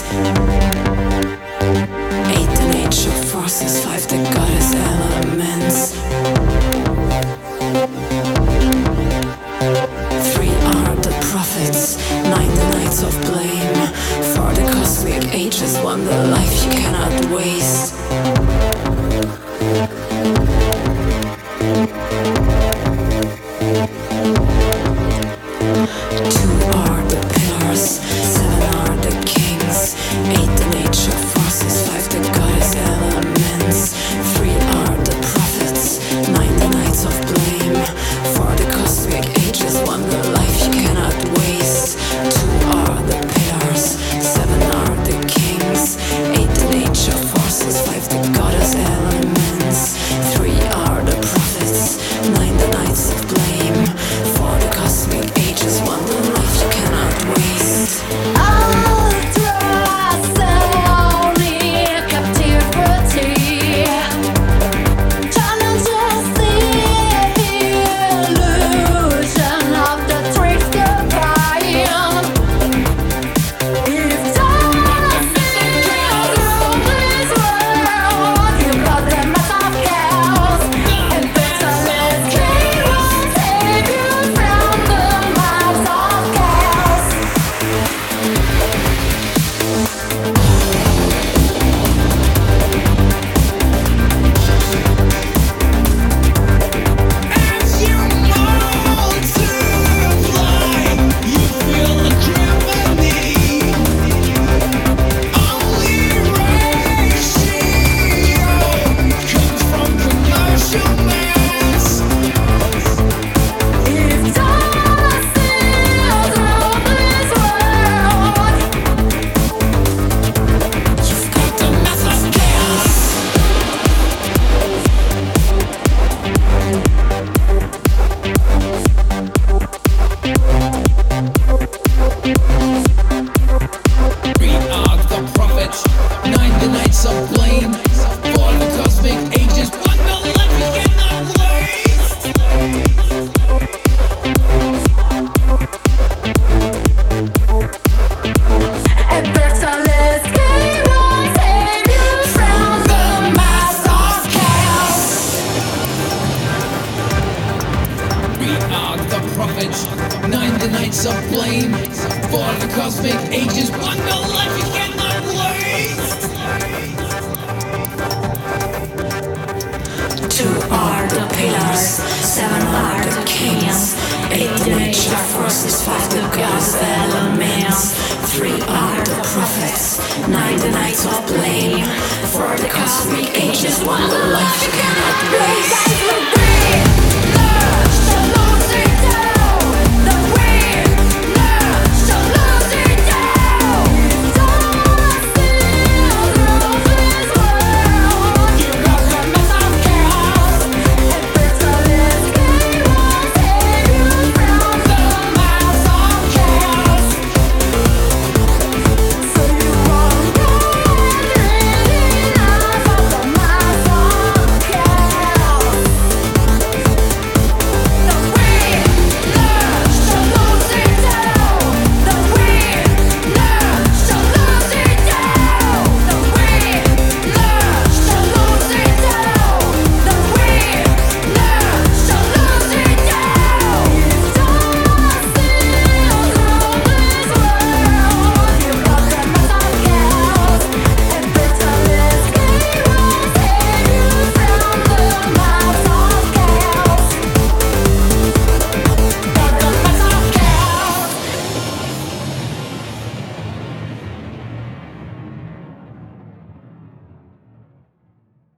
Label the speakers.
Speaker 1: Eight the nature forces, five the goddess elements. Three are the prophets, nine the knights of blame. For the cosmic ages, one the life you cannot waste. Two are the pillars, seven are the kings. Eight the nature forces, five the goddess elements. Three are the prophets, nine the knights of blame. For the cosmic ages, one the life you cannot waste. Two are the pillars, seven are the kings. Eight the nature forces, five the goddess elements. Three are the prophets, nine the knights of blame. For the cosmic ages, one the life you cannot waste.
Speaker 2: Nine the nights of blame. For the cosmic ages, one the life you cannot waste.
Speaker 1: Two are the pillars, seven are the kings. Eight the nature forces, five the goddess elements. Three are the prophets, nine the knights of blame. For the cosmic ages, one the life you cannot waste.